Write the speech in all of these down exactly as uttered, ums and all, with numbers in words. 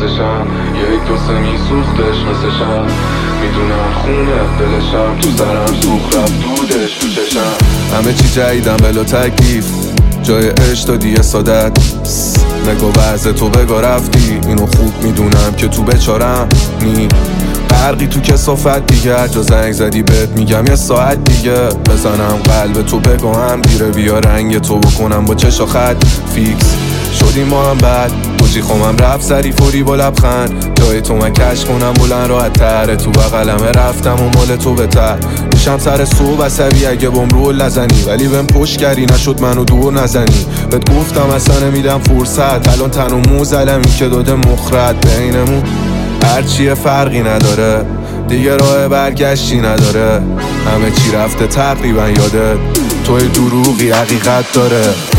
چشم یک دو سه میسوختش مثل شم، میدونم خونه دلشم تو سرم سوخ رفت دودش تو چشم. همه چی جدیدم بلا تکلیف، جای عشق دادی یه سادت. نگو وضع تو بگا رفتی، اینو خوب میدونم که تو بچارم نی برقی تو کسافت دیگه. هر جا زنگ زدی بهت میگم یه ساعت دیگه بزنم قلب تو بگو هم دیره، بیا رنگ تو بکنم با چشا خط فیکس شدیم ما هم بعد بوجی خومم رفت سری فوری با لبخند، جای تو من کش کنم بلند راحت تره، تو بغلمه رفتم و مال تو بتر میشم سر صبح عصبی اگه بام رول نزنی، ولی بهم پشت کردی نشد منو دور نزنی. بهت گفتم اصلا نمیدم فرصت، الان تن و مو زلمی که داده مخرد بینمون هرچیه فرقی نداره دیگه، راه برگشتی نداره، همه چی رفته تقریبا یادت، توی دروغی حقیقت داره.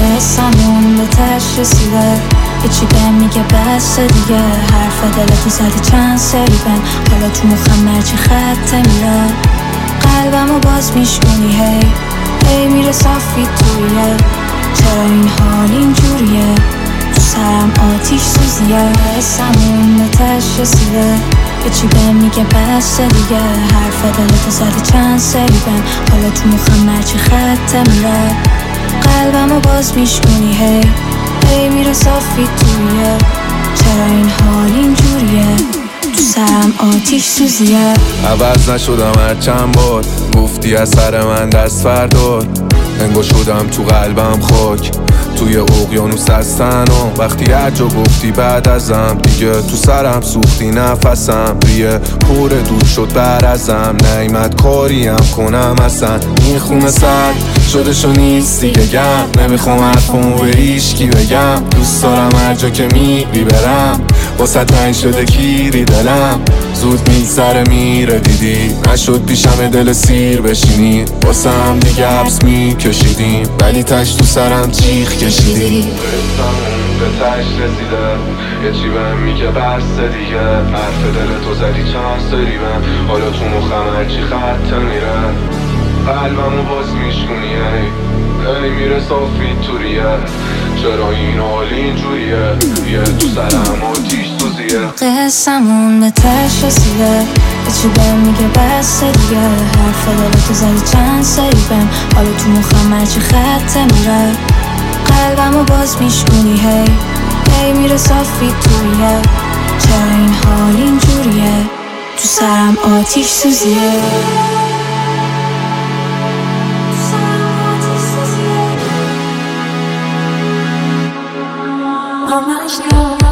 قصمون به تش رسیده، هیچی بهم میگه بس دیگه، حرف دلتو زدی چند سری بهم، حالا تو مخم مرچی خطه میره، قلبمو باز میشکنی هی هی میره صافی تویه، چرا این حال اینجوریه، تو سرم آتیش سوزیه. قصمون به تش رسیده، هیچی بهم میگه بس دیگه، حرف دلتو زدی چند سری بهم، حالا تو مخم مرچی خطه میره، قلبمو باز میشکنی هی هی میره صافی تویه، چرا این حال اینجوریه، تو سرم آتیش سوزیه. عوض نشدم هر چند بار گفتی از سر من دست فردار، انگار شدم تو قلبم خاک توی اقیانوس هستن و وقتی هر جا گفتی بعد ازم دیگه تو سرم سوختی نفسم، ریه پر دود شد بر ازم، نیمت کاریم کنم اصلا این خونه سرد شدشو نیست دیگه گم، نمیخوام حرفمو به هیچکی بگم، دوست دارم هر جا که میری برم، واسه تنگ شده کیری دلم، زود میگذره میره دیدی، نشد پیشم دل سیر بشینی، واسه هم دیگه حبس میکشیدیم ولی تش تو سرم چیخ کشیدی. قصمون به تش رسیده، یه چی بهم میگه بس دیگه، حرف دل تو زدی چند سری بهم، حالا تو مخم هرچی خطه میره، قلبمو باز میشکنی هی هی میره صافی توریه، چرا این حال اینجوریه، یه تو سرم آتیش سوزیه. قصمون به تش رسیده، یه چی بهم میگه بس دیگه، حرف دلتو زدی چند سری بهم، حالا تو مخم هرچی خطه میره، قلبمو باز میشکنی هی هی میره صافی تویه، چرا این حال اینجوریه، تو سرم آتیش سوزیه. I'm not sure.